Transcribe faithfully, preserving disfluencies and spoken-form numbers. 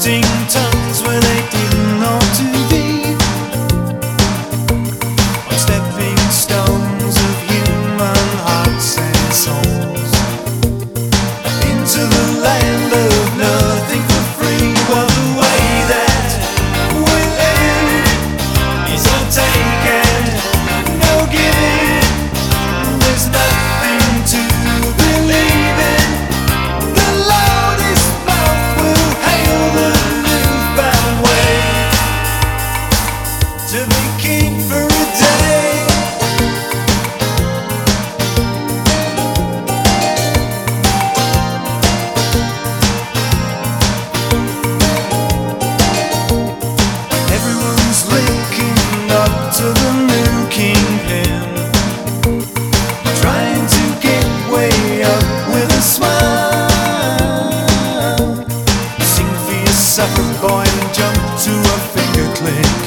floating tongues where they didn't ought to be, on stepping stones of human hearts and souls, into the land of nothing for free. Well, the way that we're living is all taken, no giving. There's nothing to believe in. The loudest mouth will hail the newfound way to be king for a day. Everyone's linking up to the new kingpin, trying to get way up with a smile. Sing for your supper, boy, and jump to a finger click.